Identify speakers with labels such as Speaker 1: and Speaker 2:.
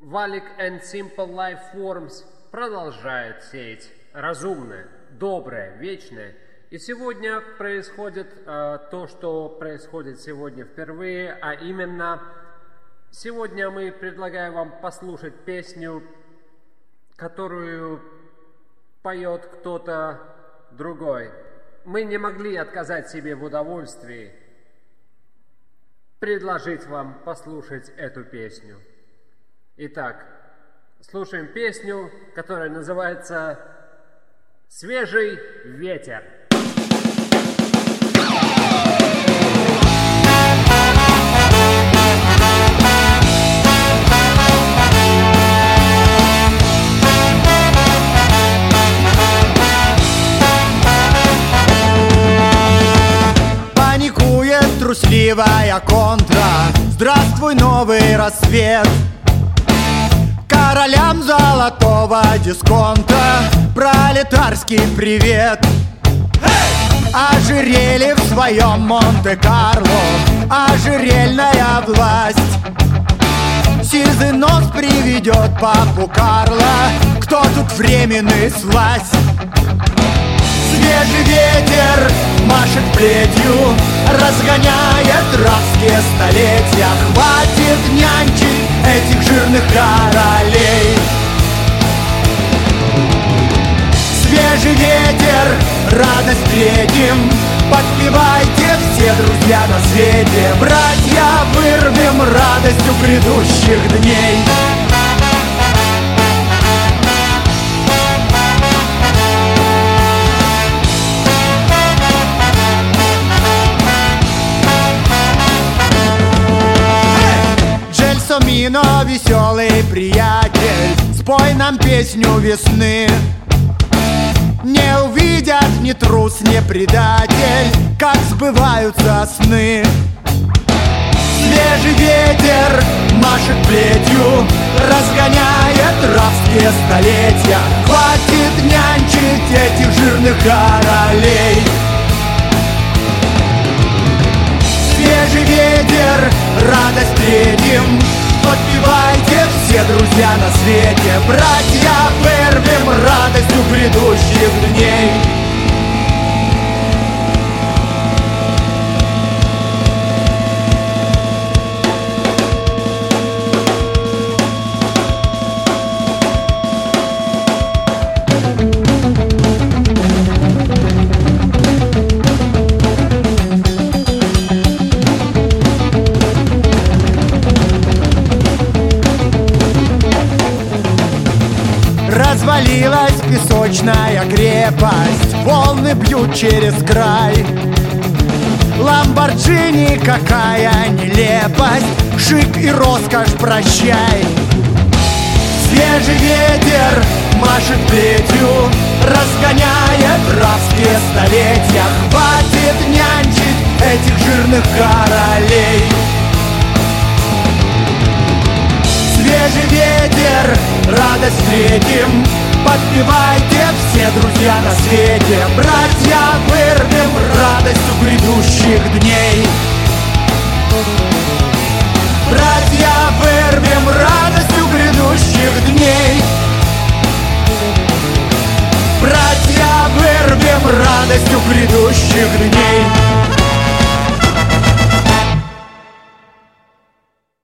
Speaker 1: Valid and Simple Life Forms продолжает сеять разумное, доброе, вечное. И сегодня происходит то, что происходит сегодня впервые, а именно сегодня мы предлагаем вам послушать песню, которую поет кто-то другой. Мы не могли отказать себе в удовольствии предложить вам послушать эту песню. Итак, слушаем песню, которая называется «Свежий ветер».
Speaker 2: Паникует трусливая контра. Здравствуй, новый рассвет. Королям золотого дисконта пролетарский привет. Ожерелье в своем Монте-Карло, ожерельная власть. Сизый нос приведет папу Карла. Кто тут временный слазь? Свежий ветер машет плетью, разгоняет рабские столетия. Хватит нянчить этих жирных королей. Свежий ветер, радость встретим. Подпевайте все друзья на свете. Братья, вырвем радостью грядущих дней. Джельсомино, веселый приятель, спой нам песню весны. Не увидят ни трус, ни предатель, как сбываются сны. Свежий ветер машет плетью, разгоняет рабские столетия. Хватит нянчить этих жирных королей. Свежий ветер, радость встретим. Подпевайте все друзья на свете. Братья, вырвем радостью грядущих дней. Развалилась песочная крепость, волны бьют через край. Ламборджини, какая нелепость, шик и роскошь прощай. Свежий ветер машет плетью, разгоняет рабские столетия. Хватит нянчить этих жирных королей. Свежий ветер, радость встретим. Подпевайте все друзья на свете. Братья, вырвем радостью грядущих дней. Братья, вырвем радостью грядущих дней. Братья, вырвем радостью грядущих дней.